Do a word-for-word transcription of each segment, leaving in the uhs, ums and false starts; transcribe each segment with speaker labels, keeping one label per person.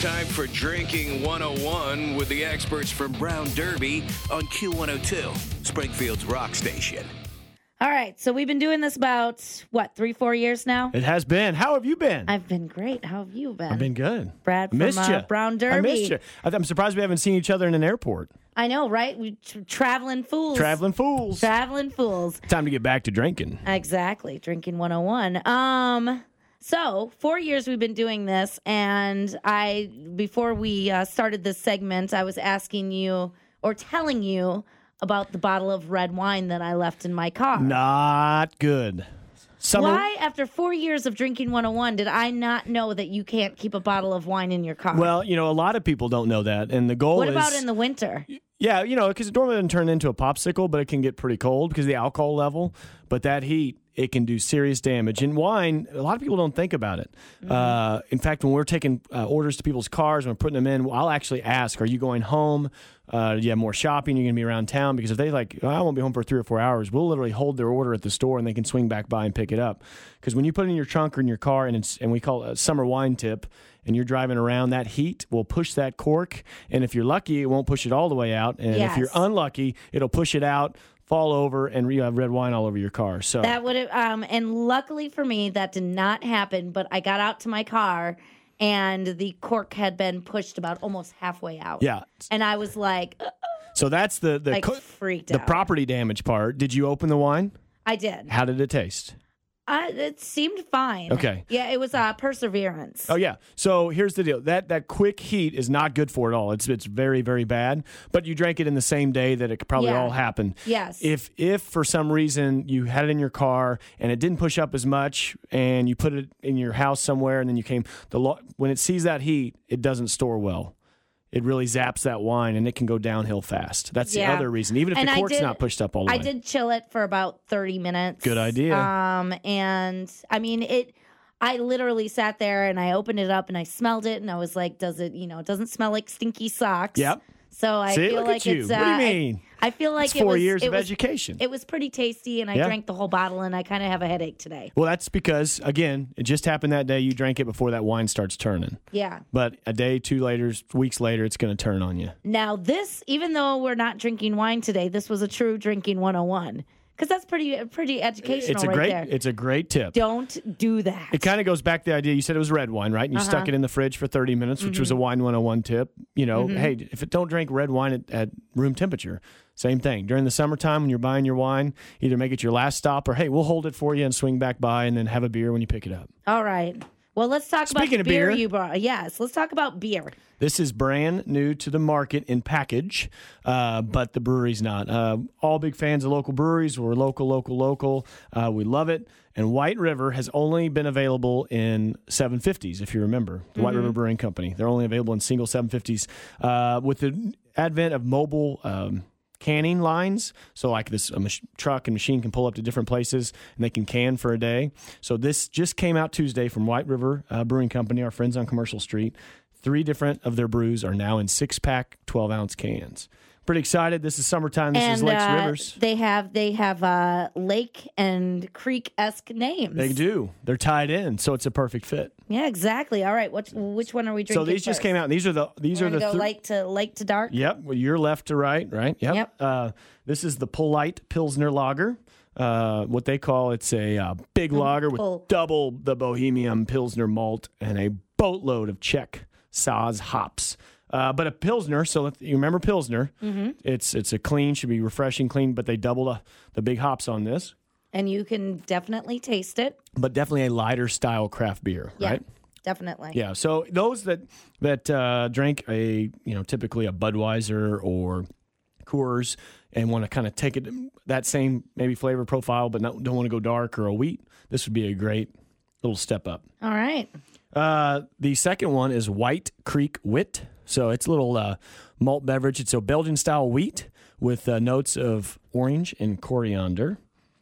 Speaker 1: time for Drinking one oh one with the experts from Brown Derby on Q one oh two, Springfield's rock station.
Speaker 2: All right, so we've been doing this about, what, three, four years now?
Speaker 3: It has been. How have you been?
Speaker 2: I've been great. How have you been?
Speaker 3: I've been good.
Speaker 2: Brad from
Speaker 3: missed
Speaker 2: uh, Brown Derby.
Speaker 3: I missed you. I'm surprised we haven't seen each other in an airport.
Speaker 2: I know, right? We tra- traveling fools.
Speaker 3: Traveling fools.
Speaker 2: Traveling fools.
Speaker 3: Time to get back to drinking.
Speaker 2: Exactly. Drinking one oh one. Um, so four years we've been doing this, and I before we uh, started this segment, I was asking you or telling you about the bottle of red wine that I left in my car.
Speaker 3: Not good. Summer-
Speaker 2: Why, after four years of Drinking one oh one, did I not know that you can't keep a bottle of wine in your car?
Speaker 3: Well, you know, a lot of people don't know that, and the goal
Speaker 2: what
Speaker 3: is...
Speaker 2: about in the winter?
Speaker 3: Yeah, you know, because it normally doesn't turn into a popsicle, but it can get pretty cold because of the alcohol level. But that heat, it can do serious damage. In wine, a lot of people don't think about it. Mm-hmm. Uh, in fact, when we're taking uh, orders to people's cars, when we're putting them in, I'll actually ask, are you going home? Uh, do you have more shopping? You're going to be around town? Because if they like, oh, I won't be home for three or four hours, we'll literally hold their order at the store and they can swing back by and pick it up. Because when you put it in your trunk or in your car, and it's and we call it a summer wine tip, and you're driving around, that heat will push that cork. And if you're lucky, it won't push it all the way out. And
Speaker 2: yes.
Speaker 3: if you're unlucky, it'll push it out, fall over, and you have red wine all over your car. So
Speaker 2: that would have, um, and luckily for me, that did not happen. But I got out to my car, and the cork had been pushed about almost halfway out.
Speaker 3: Yeah,
Speaker 2: and I was like, uh,
Speaker 3: so that's the the
Speaker 2: like
Speaker 3: co-
Speaker 2: freaked
Speaker 3: the
Speaker 2: out.
Speaker 3: property damage part. Did you open the wine?
Speaker 2: I did.
Speaker 3: How did it taste?
Speaker 2: Uh, it seemed fine.
Speaker 3: Okay.
Speaker 2: Yeah, it was uh, Perseverance.
Speaker 3: Oh yeah. So here's the deal. That that quick heat is not good for it all. It's it's very very bad. But you drank it in the same day that it could probably
Speaker 2: Yeah.
Speaker 3: all happen.
Speaker 2: Yes.
Speaker 3: If if for some reason you had it in your car and it didn't push up as much, and you put it in your house somewhere, and then you came the lo- when it sees that heat, it doesn't store well. It really zaps that wine, and it can go downhill fast. That's
Speaker 2: Yeah.
Speaker 3: the other reason. Even if
Speaker 2: And
Speaker 3: the
Speaker 2: I
Speaker 3: cork's
Speaker 2: did-
Speaker 3: not pushed up all the
Speaker 2: I
Speaker 3: way.
Speaker 2: did chill it for about thirty minutes.
Speaker 3: Good idea.
Speaker 2: Um, and I mean, it, I literally sat there and I opened it up and I smelled it and I was like, does it, you know, it doesn't smell like stinky socks.
Speaker 3: Yep.
Speaker 2: So I
Speaker 3: See,
Speaker 2: feel
Speaker 3: look
Speaker 2: like
Speaker 3: at you.
Speaker 2: it's,
Speaker 3: What
Speaker 2: uh,
Speaker 3: do you mean?
Speaker 2: I, I feel like
Speaker 3: It's
Speaker 2: it
Speaker 3: four
Speaker 2: was,
Speaker 3: years
Speaker 2: it
Speaker 3: of
Speaker 2: was,
Speaker 3: education.
Speaker 2: It was pretty tasty, and I
Speaker 3: Yeah.
Speaker 2: drank the whole bottle, and I kind of have a headache today.
Speaker 3: Well, that's because, again, it just happened that day. You drank it before that wine starts turning.
Speaker 2: Yeah.
Speaker 3: But a day, two later, weeks later, it's going to turn on you.
Speaker 2: Now this, even though we're not drinking wine today, this was a true Drinking one oh one. Because that's pretty pretty educational
Speaker 3: It's a
Speaker 2: right
Speaker 3: great,
Speaker 2: there.
Speaker 3: it's a great tip.
Speaker 2: Don't do that.
Speaker 3: It kind of goes back to the idea. You said it was red wine, right? And you
Speaker 2: Uh-huh.
Speaker 3: stuck it in the fridge for thirty minutes, which
Speaker 2: Mm-hmm.
Speaker 3: was a wine one oh one tip. You know, hey, if it don't drink red wine at, at room temperature, same thing. During the summertime when you're buying your wine, either make it your last stop or, hey, we'll hold it for you and swing back by and then have a beer when you pick it up.
Speaker 2: All right. Well, let's talk
Speaker 3: Speaking
Speaker 2: about
Speaker 3: of
Speaker 2: the beer,
Speaker 3: beer-
Speaker 2: you brought. Yes, let's talk about beer.
Speaker 3: This is brand new to the market in package, uh, but the brewery's not. Uh, all big fans of local breweries. We're local, local, local. Uh, we love it. And White River has only been available in seven fifties, if you remember. The White River Brewing Company. They're only available in single seven fifties. Uh, with the advent of mobile um, canning lines, so like this a mach- truck and machine can pull up to different places and they can can for a day. So this just came out Tuesday from White River uh, Brewing Company, our friends on Commercial Street. Three different of their brews are now in six-pack, twelve-ounce cans. Pretty excited. This is summertime. This
Speaker 2: and
Speaker 3: is Lakes
Speaker 2: uh,
Speaker 3: Rivers.
Speaker 2: They have they have uh, lake and creek esque names.
Speaker 3: They do. They're tied in, so it's a perfect fit.
Speaker 2: Yeah, exactly. All right. Which which one are we drinking?
Speaker 3: So these just
Speaker 2: first?
Speaker 3: came out. These are the these
Speaker 2: We're
Speaker 3: are the
Speaker 2: gonna go
Speaker 3: thr-
Speaker 2: light to lake to dark.
Speaker 3: Yep. Well, you're left to right, right? Yep.
Speaker 2: Yep.
Speaker 3: Uh, this is the Polite Pilsner Lager. Uh, what they call it's a uh, big lager with
Speaker 2: pull.
Speaker 3: double the Bohemian Pilsner malt and a boatload of Czech Saaz hops. Uh, but a Pilsner, so if you remember Pilsner, mm-hmm. it's it's a clean, should be refreshing, clean, but they double the, the big hops on this.
Speaker 2: And you can definitely taste it.
Speaker 3: But definitely a lighter style craft beer,
Speaker 2: Yeah,
Speaker 3: right?
Speaker 2: definitely.
Speaker 3: Yeah. So those that that uh, drink a you know typically a Budweiser or Coors and want to kind of take it that same maybe flavor profile, but not, don't want to go dark or a wheat, this would be a great little step up.
Speaker 2: All right.
Speaker 3: Uh, the second one is White Creek Wit. So it's a little uh, malt beverage. It's a Belgian style wheat with uh, notes of orange and coriander.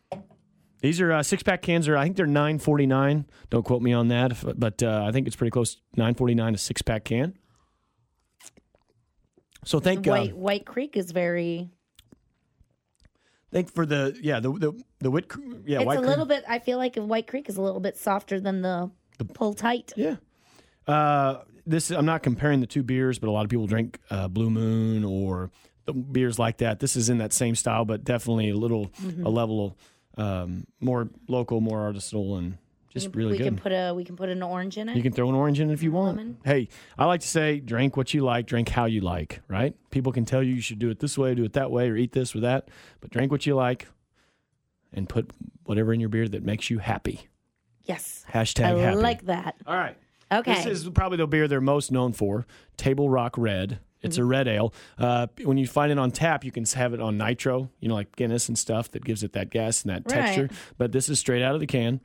Speaker 3: These are uh, six pack cans. Are I think they're nine forty nine. Don't quote me on that, if, but uh, I think it's pretty close. Nine forty nine a six pack can. So thank
Speaker 2: White
Speaker 3: uh,
Speaker 2: White Creek is very.
Speaker 3: thank for the yeah the the the wit yeah
Speaker 2: It's
Speaker 3: White
Speaker 2: a
Speaker 3: Creek.
Speaker 2: little bit. I feel like White Creek is a little bit softer than the, the pull tight.
Speaker 3: Yeah. Uh, this I'm not comparing the two beers, but a lot of people drink uh, Blue Moon or the beers like that. This is in that same style, but definitely a little mm-hmm. a level um, more local, more artisanal, and just
Speaker 2: we can,
Speaker 3: really
Speaker 2: we
Speaker 3: good.
Speaker 2: Can put a, we can put an orange in it.
Speaker 3: You can throw an orange in it if you want.
Speaker 2: Lemon.
Speaker 3: Hey, I like to say, drink what you like, drink how you like, right? People can tell you you should do it this way, do it that way, or eat this or that, but drink what you like and put whatever in your beer that makes you happy.
Speaker 2: Yes.
Speaker 3: Hashtag
Speaker 2: I
Speaker 3: happy.
Speaker 2: like that.
Speaker 3: All right.
Speaker 2: Okay.
Speaker 3: This is probably the beer they're most known for, Table Rock Red. It's
Speaker 2: Mm-hmm.
Speaker 3: a red ale. Uh, when you find it on tap, you can have it on nitro, you know, like Guinness and stuff that gives it that gas and that
Speaker 2: Right.
Speaker 3: texture. But this is straight out of the can.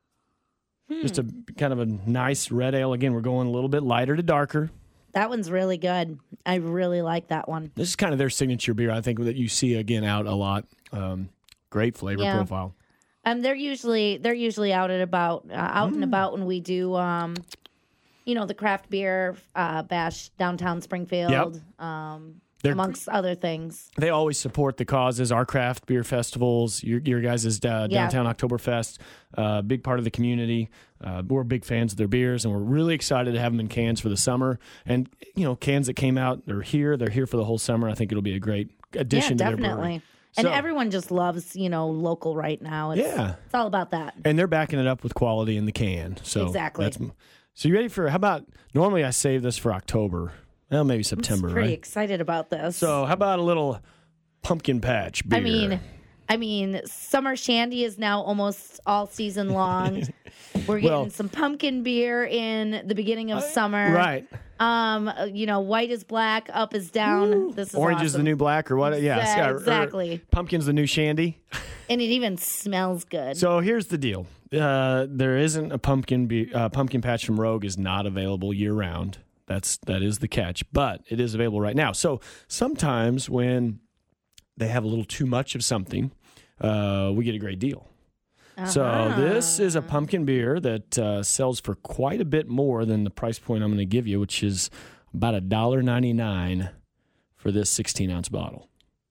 Speaker 2: Hmm.
Speaker 3: Just a kind of a nice red ale. Again, we're going a little bit lighter to darker.
Speaker 2: That one's really good. I really like that one.
Speaker 3: This is kind of their signature beer, I think, that you see again out a lot. Um, great flavor
Speaker 2: Yeah.
Speaker 3: profile.
Speaker 2: Um, they're usually they're usually out at about uh, out
Speaker 3: Mm.
Speaker 2: and about when we do, um, you know, the craft beer uh, bash downtown Springfield,
Speaker 3: Yep.
Speaker 2: um,
Speaker 3: They're-
Speaker 2: amongst other things.
Speaker 3: They always support the causes, our craft beer festivals, your, your guys' uh,
Speaker 2: Yeah.
Speaker 3: downtown Oktoberfest, uh, big part of the community. Uh, we're big fans of their beers, and we're really excited to have them in cans for the summer. And, you know, cans that came out, they're here. They're here for the whole summer. I think it'll be a great addition
Speaker 2: Yeah,
Speaker 3: to their brewery.
Speaker 2: definitely. And
Speaker 3: So-
Speaker 2: everyone just loves, you know, local right now. It's,
Speaker 3: Yeah.
Speaker 2: it's all about that.
Speaker 3: And they're backing it up with quality in the can. So
Speaker 2: Exactly.
Speaker 3: That's, so you ready for, how about, normally I save this for October. Well, maybe September,
Speaker 2: I'm pretty
Speaker 3: right?
Speaker 2: excited about this.
Speaker 3: So how about a little pumpkin patch beer?
Speaker 2: I mean, I mean, summer shandy is now almost all season long. We're getting
Speaker 3: Well-
Speaker 2: some pumpkin beer in the beginning of summer.
Speaker 3: Right.
Speaker 2: Um, uh, you know, white is black, up is down. This is
Speaker 3: Orange is the
Speaker 2: awesome.
Speaker 3: new black or what? Yeah,
Speaker 2: Exa-
Speaker 3: yeah, or- or
Speaker 2: exactly.
Speaker 3: pumpkin's the new shandy.
Speaker 2: And it even smells good.
Speaker 3: So here's the deal: uh, there isn't a pumpkin be- uh, pumpkin patch from Rogue is not available year round. That's that is the catch, but it is available right now. So sometimes when they have a little too much of something, uh, we get a great deal. So
Speaker 2: Uh-huh.
Speaker 3: this is a pumpkin beer that uh, sells for quite a bit more than the price point I'm going to give you, which is about a dollar ninety nine for this sixteen ounce bottle.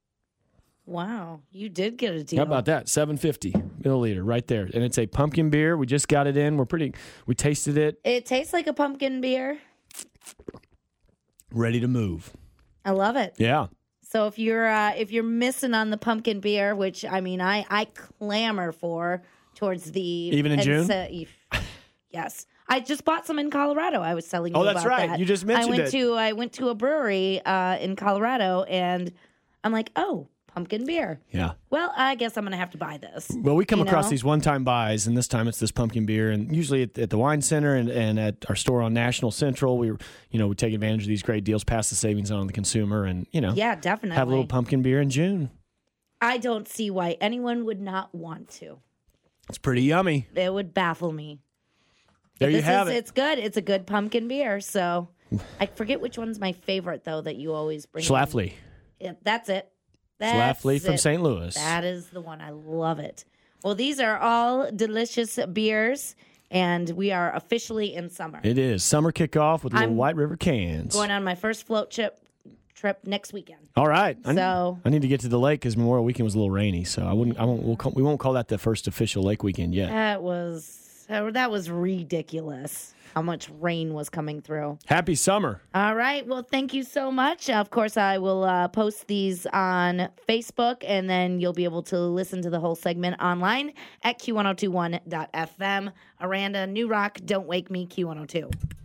Speaker 2: Wow, you did get a deal.
Speaker 3: How about that? seven fifty milliliter right there. And it's a pumpkin beer. We just got it in. We're pretty, we tasted it.
Speaker 2: It tastes like a pumpkin beer.
Speaker 3: Ready to move.
Speaker 2: I love it.
Speaker 3: Yeah.
Speaker 2: So if you're uh, if you're missing on the pumpkin beer, which I mean I I clamor for towards the
Speaker 3: Even in
Speaker 2: and
Speaker 3: June?
Speaker 2: so- yes, I just bought some in Colorado. I was telling you
Speaker 3: Oh, that's
Speaker 2: about
Speaker 3: right.
Speaker 2: that.
Speaker 3: You just mentioned
Speaker 2: I went
Speaker 3: it.
Speaker 2: to I went to a brewery uh, in Colorado, and I'm like, oh, pumpkin beer.
Speaker 3: Yeah.
Speaker 2: Well, I guess I'm gonna have to buy this.
Speaker 3: Well, we come
Speaker 2: You
Speaker 3: across
Speaker 2: know?
Speaker 3: these one-time buys, and this time it's this pumpkin beer. And usually at, at the wine center and, and at our store on National Central, we, you know, we take advantage of these great deals, pass the savings on the consumer, and you know,
Speaker 2: Yeah, definitely.
Speaker 3: have a little pumpkin beer in June.
Speaker 2: I don't see why anyone would not want to.
Speaker 3: It's pretty yummy.
Speaker 2: It would baffle me.
Speaker 3: There you
Speaker 2: This
Speaker 3: have
Speaker 2: is,
Speaker 3: it.
Speaker 2: It's good. It's a good pumpkin beer. So I forget which one's my favorite though that you always bring. in.
Speaker 3: Schlafly.
Speaker 2: Yeah, that's it. That's
Speaker 3: Schlafly from
Speaker 2: it.
Speaker 3: Saint Louis.
Speaker 2: That is the one. I love it. Well, these are all delicious beers, and we are officially in summer.
Speaker 3: It is summer kickoff with little
Speaker 2: I'm
Speaker 3: White River cans.
Speaker 2: Going on my first float trip trip next weekend.
Speaker 3: All right. I,
Speaker 2: So-
Speaker 3: need, I need to get to the lake because Memorial Weekend was a little rainy, so I wouldn't. I won't. We'll call, we won't call that the first official lake weekend yet.
Speaker 2: That was that was ridiculous. How much rain was coming through.
Speaker 3: Happy summer.
Speaker 2: All right. Well, thank you so much. Of course, I will uh, post these on Facebook, and then you'll be able to listen to the whole segment online at Q ten twenty-one dot F M. Aranda, New Rock, Don't Wake Me, Q one oh two.